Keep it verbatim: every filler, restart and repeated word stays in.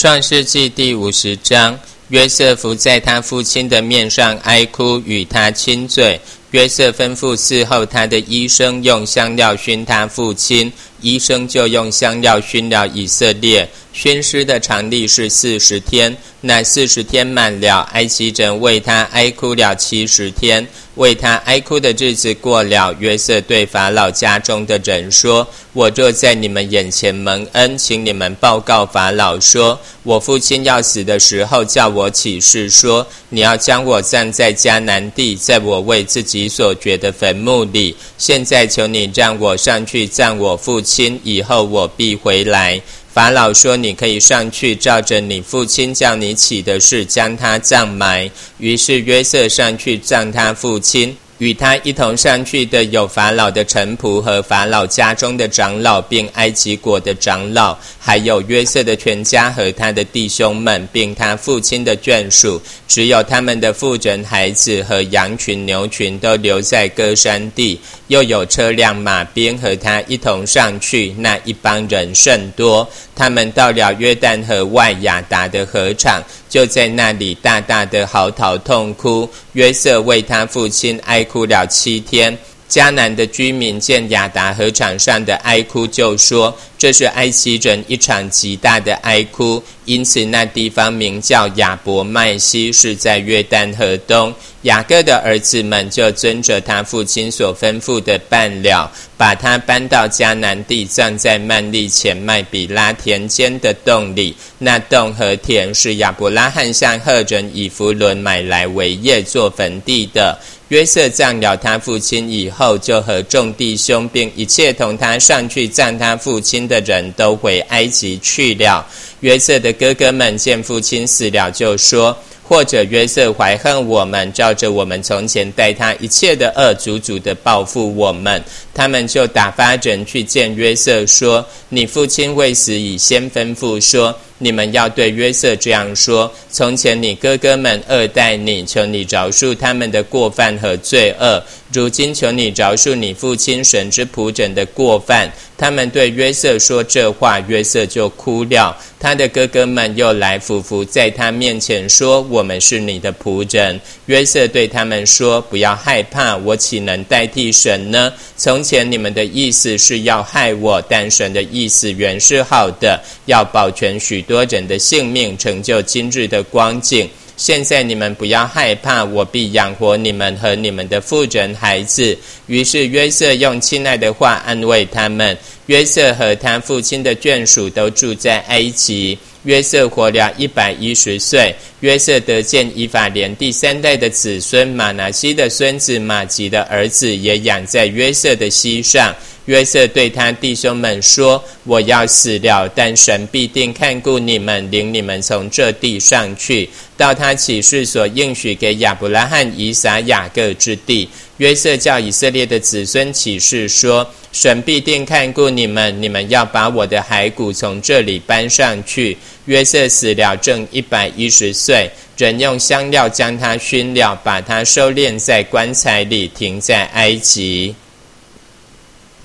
创世纪第五十章，约瑟伏在他父亲的面上哀哭，与他亲嘴。约瑟吩咐伺候他的医生用香料熏他父亲，医生就用香料熏了以色列。熏尸的常例是四十天，那四十天满了，埃及人为他哀哭了七十天。为他哀哭的日子过了，约瑟对法老家中的人说：我若在你们眼前蒙恩，请你们报告法老说，我父亲要死的时候叫我起誓说，你要将我葬在迦南地，在我为自己所掘的坟墓里。现在求你让我上去葬我父亲，以后我必回来。法老说：你可以上去，照着你父亲叫你起的事将他葬埋。于是约瑟上去葬他父亲，与他一同上去的有法老的臣仆和法老家中的长老，并埃及国的长老，还有约瑟的全家和他的弟兄们，并他父亲的眷属。只有他们的妇人、孩子和羊群、牛群都留在歌珊地。又有车辆、马兵和他一同上去，那一帮人甚多。他们到了约旦河外亚达的河场，就在那里大大的嚎啕痛哭。约瑟为他父亲哀哭了七天。迦南的居民见亚达河场上的哀哭，就说：这是埃及人一场极大的哀哭。因此那地方名叫亚伯麦西，是在约旦河东。雅各的儿子们就遵着他父亲所吩咐的办了，把他搬到迦南地，葬在曼利前麦比拉田间的洞里。那洞和田是亚伯拉罕向赫人以弗伦买来为业做坟地的。约瑟葬了他父亲以后，就和众弟兄并一切同他上去葬他父亲的人都回埃及去了。约瑟的哥哥们见父亲死了，就说：或者约瑟怀恨我们，照着我们从前待他一切的恶，足足的报复我们。他们就打发人去见约瑟，说：你父亲未死以先吩咐说，你们要对约瑟这样说：从前你哥哥们恶待你，求你饶恕他们的过犯和罪恶。如今求你饶恕你父亲神之仆人的过犯。他们对约瑟说这话，约瑟就哭了。他的哥哥们又来俯伏在他面前说：我们是你的仆人。约瑟对他们说：不要害怕，我岂能代替神呢？从前你们的意思是要害我，但神的意思原是好的，要保全许多人的性命，成就今日的光景。现在你们不要害怕，我必养活你们和你们的妇人孩子。于是约瑟用亲爱的话安慰他们。约瑟和他父亲的眷属都住在埃及。约瑟活了一百一十岁。约瑟得见以法莲第三代的子孙马拿西的孙子马吉的儿子，也养在约瑟的膝上。约瑟对他弟兄们说：我要死了，但神必定看顾你们，领你们从这地上去，到他起誓所应许给亚伯拉罕、以撒、雅各之地。约瑟叫以色列的子孙起誓说：神必定看顾你们，你们要把我的骸骨从这里搬上去。约瑟死了，正一百一十岁。人用香料将他熏了，把他收敛在棺材里，停在埃及。